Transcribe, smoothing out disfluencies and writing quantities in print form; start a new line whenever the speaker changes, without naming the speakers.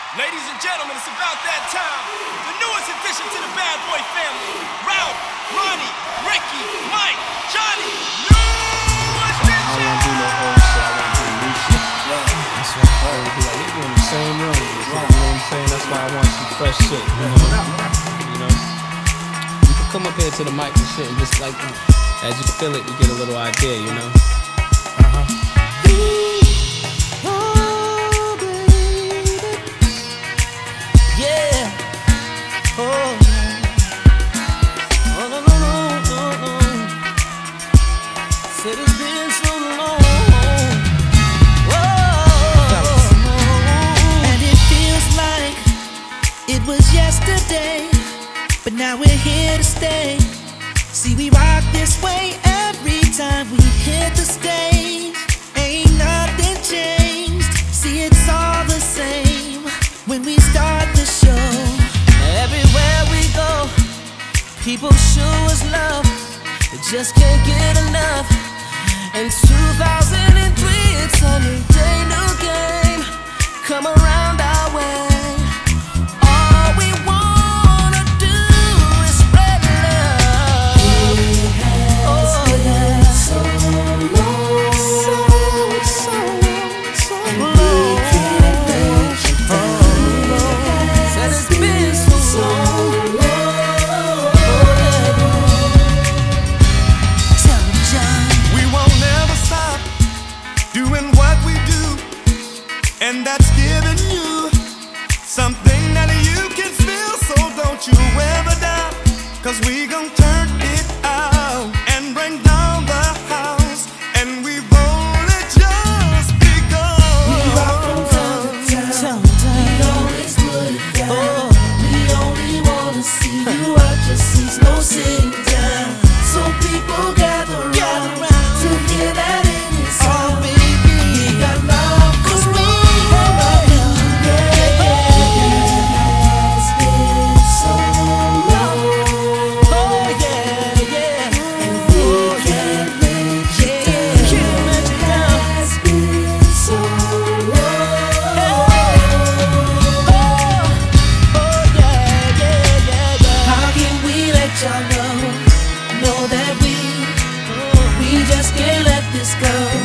Ladies and gentlemen, it's about that time. The newest addition to the Bad Boy family. Ralph, Ronnie, Ricky, Mike, Johnny. New addition!
I don't want to do no old shit. I want to do new shit. That's what I always be like. They doing the same runs. You know what I'm saying? That's why I want some fresh shit. You know? You can come up here to the mic and shit and just like, as you feel it, you get a little idea, you know?
Said it's been so long, and it feels like it was yesterday, but now we're here to stay. See, we rock this way every time we hit the stage. Ain't nothing changed. See, it's all the same when we start the show. Everywhere we go, people show us love. They just can't get enough. In 2003, it's a new day, new game. Come around our way. All we wanna do is spread love. Oh yeah, so long, so long. Said it's been so long.
Doing what we do, and that's giving you something that you can feel. So don't you ever doubt, 'cause we gon' turn it out and bring down the house. And we've only just begun.
We rock from time to time. We always put it down. We only wanna see you out your seats, no sitting down. So people gather round to hear that in your sound. Know that we just can't let this go.